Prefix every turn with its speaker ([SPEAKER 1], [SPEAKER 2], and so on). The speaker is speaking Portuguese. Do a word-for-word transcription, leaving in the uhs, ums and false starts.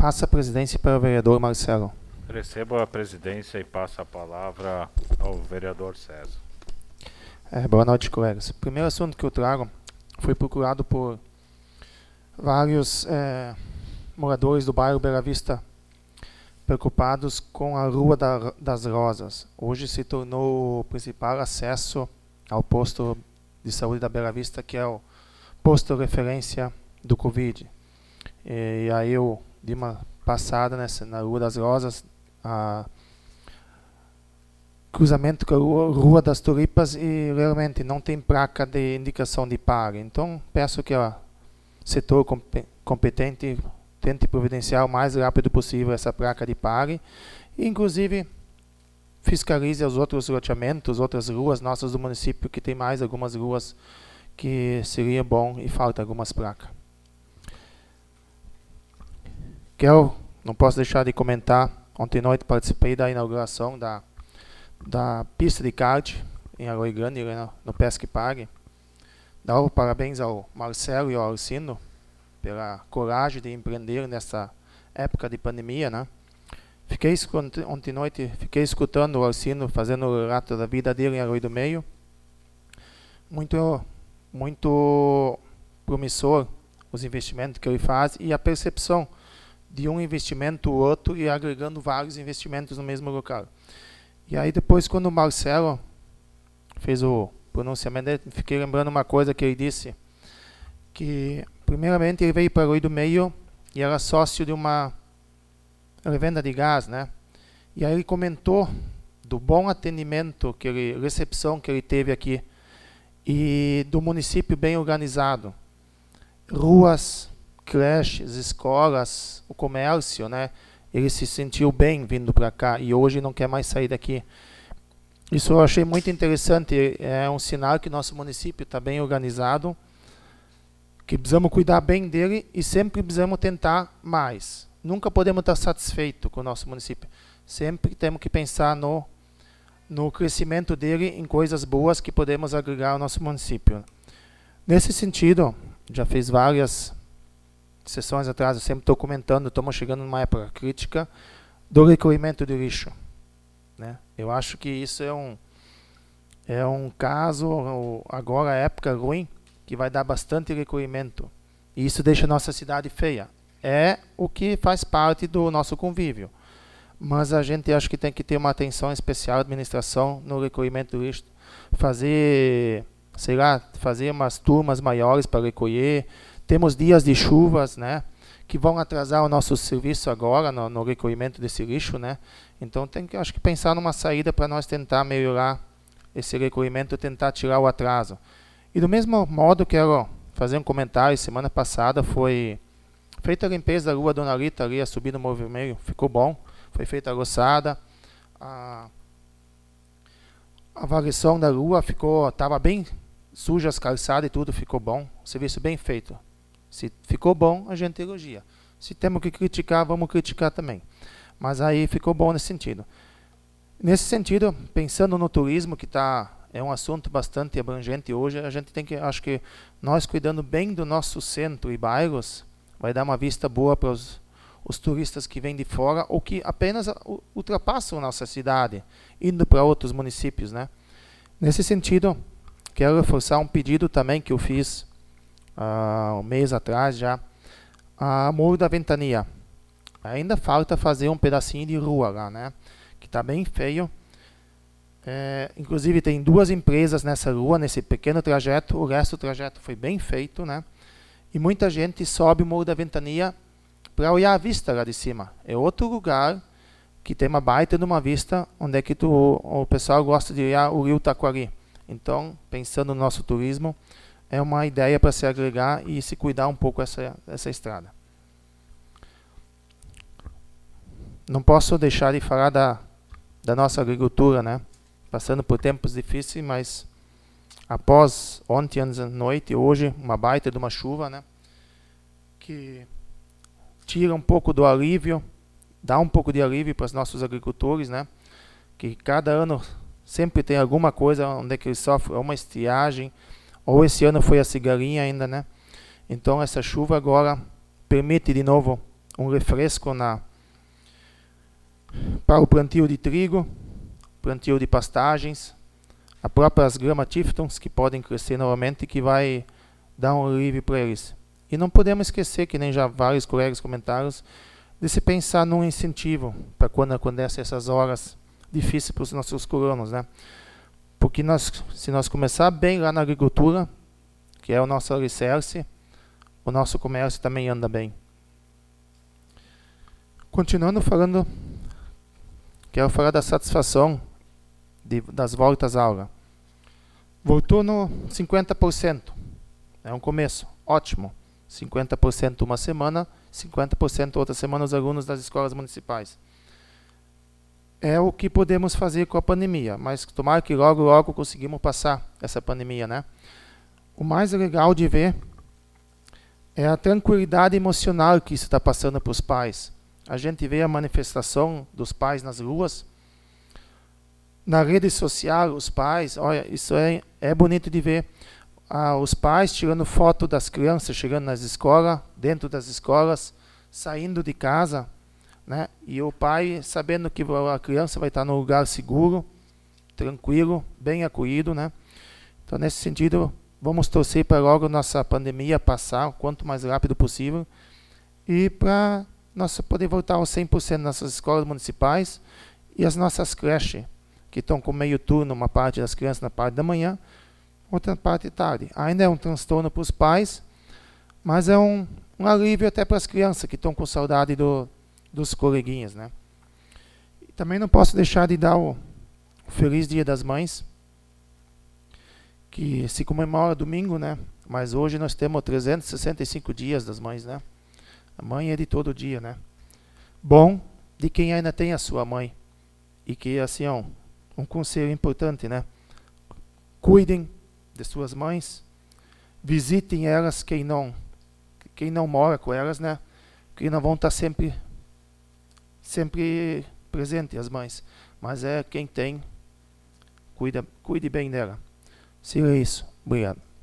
[SPEAKER 1] Passa a presidência para o vereador Marcelo.
[SPEAKER 2] Recebo a presidência e passo a palavra ao vereador César.
[SPEAKER 1] É, boa noite, colegas. O primeiro assunto que eu trago foi procurado por vários é, moradores do bairro Bela Vista preocupados com a Rua da, das Rosas. Hoje se tornou o principal acesso ao posto de saúde da Bela Vista, que é o posto de referência do Covid. E, e aí eu dei uma passada nessa, na Rua das Rosas, a cruzamento com a Rua, Rua das Tulipas, e realmente não tem placa de indicação de pare. Então peço que o setor competente tente providenciar o mais rápido possível essa placa de pare e inclusive fiscalize os outros loteamentos, outras ruas nossas do município, que tem mais algumas ruas que seria bom e falta algumas placas. Quero, não posso deixar de comentar, ontem à noite participei da inauguração da, da pista de kart em Arroio Grande, no, no Pesque Pague. Dá os parabéns ao Marcelo e ao Alcino pela coragem de empreender nessa época de pandemia, né? Fiquei ontem à noite, fiquei escutando o Alcino fazendo o relato da vida dele em Arroio do Meio. Muito, muito promissor os investimentos que ele faz e a percepção de um investimento ou outro e agregando vários investimentos no mesmo local. E aí depois, quando o Marcelo fez o pronunciamento dele, fiquei lembrando uma coisa que ele disse, que primeiramente ele veio para o Arroio do Meio e era sócio de uma revenda de gás, né? E aí ele comentou do bom atendimento, que ele, recepção que ele teve aqui e do município bem organizado. Ruas, creches, escolas, o comércio, né? Ele se sentiu bem vindo para cá e hoje não quer mais sair daqui. Isso eu achei muito interessante, é um sinal que nosso município está bem organizado, que precisamos cuidar bem dele e sempre precisamos tentar mais. Nunca podemos estar satisfeitos com o nosso município. Sempre temos que pensar no, no crescimento dele, em coisas boas que podemos agregar ao nosso município. Nesse sentido, já fiz várias sessões atrás, eu sempre estou comentando, estamos chegando numa época crítica do recolhimento de lixo, né? Eu acho que isso é um, é um caso, agora a época ruim, que vai dar bastante recolhimento. E isso deixa a nossa cidade feia. É o que faz parte do nosso convívio. Mas a gente acha que tem que ter uma atenção especial à administração no recolhimento do lixo. Fazer, sei lá, fazer umas turmas maiores para recolher. Temos dias de chuvas, né, que vão atrasar o nosso serviço agora no, no recolhimento desse lixo, né? Então tem que, acho que pensar numa saída para nós tentar melhorar esse recolhimento, tentar tirar o atraso. E do mesmo modo, quero fazer um comentário. Semana passada foi feita a limpeza da rua Dona Rita, ali a subida do Morro Vermelho, ficou bom. Foi feita a roçada, a, a varrição da rua ficou, estava bem suja as calçadas e tudo, ficou bom. Serviço bem feito. Se ficou bom, a gente elogia. Se temos que criticar, vamos criticar também. Mas aí ficou bom nesse sentido. Nesse sentido, pensando no turismo, que está... é um assunto bastante abrangente hoje, a gente tem que, acho que nós cuidando bem do nosso centro e bairros, vai dar uma vista boa para os, os turistas que vêm de fora ou que apenas ultrapassam a nossa cidade, indo para outros municípios, né? Nesse sentido, quero reforçar um pedido também que eu fiz há uh, um mês atrás já, a Morro da Ventania. Ainda falta fazer um pedacinho de rua lá, né? Que está bem feio. É, inclusive tem duas empresas nessa rua, nesse pequeno trajeto, o resto do trajeto foi bem feito, né? E muita gente sobe o Morro da Ventania para olhar a vista lá de cima. É outro lugar que tem uma baita de uma vista, onde é que tu, o pessoal gosta de olhar o rio Taquari. Então, pensando no nosso turismo, é uma ideia para se agregar e se cuidar um pouco essa, essa estrada. Não posso deixar de falar da, da nossa agricultura, né? Passando por tempos difíceis, mas após ontem à noite, hoje, uma baita de uma chuva, né, que tira um pouco do alívio, dá um pouco de alívio para os nossos agricultores, né, que cada ano sempre tem alguma coisa onde é que eles sofrem, uma estiagem, ou esse ano foi a cigarinha ainda, né. Então essa chuva agora permite de novo um refresco na, para o plantio de trigo, plantio de pastagens, as próprias grama Tifton que podem crescer novamente e que vai dar um alívio para eles. E não podemos esquecer, que nem já vários colegas comentaram, de se pensar num incentivo para quando acontecem essas horas difíceis para os nossos colonos, né? Porque nós, se nós começar bem lá na agricultura, que é o nosso alicerce, o nosso comércio também anda bem. Continuando falando, quero falar da satisfação de, das voltas à aula. Voltou no cinquenta por cento, é um começo, ótimo. cinquenta por cento uma semana, cinquenta por cento outra semana os alunos das escolas municipais. É o que podemos fazer com a pandemia, mas tomara que logo, logo conseguimos passar essa pandemia, né? O mais legal de ver é a tranquilidade emocional que isso está passando para os pais. A gente vê a manifestação dos pais nas ruas, na rede social, os pais, olha, isso é, é bonito de ver. Ah, os pais tirando foto das crianças chegando nas escolas, dentro das escolas, saindo de casa, né? E o pai sabendo que a criança vai estar num lugar seguro, tranquilo, bem acolhido, né? Então, nesse sentido, vamos torcer para logo nossa pandemia passar o quanto mais rápido possível e para nós poder voltar aos cem por cento nas nossas escolas municipais e as nossas creches, que estão com meio turno, uma parte das crianças na parte da manhã, outra parte de tarde. Ainda é um transtorno para os pais, mas é um, um alívio até para as crianças que estão com saudade do, dos coleguinhas, né? E também não posso deixar de dar o, o Feliz Dia das Mães, que se comemora domingo, né? Mas hoje nós temos trezentos e sessenta e cinco dias das mães, né? A mãe é de todo dia, né? Bom de quem ainda tem a sua mãe. E que, assim, ó, um conselho importante, né? Cuidem de suas mães, visitem elas, quem não, quem não mora com elas, né? Que não vão estar sempre, sempre presente as mães, mas é quem tem, cuida, cuide bem dela. Seria isso. Obrigado.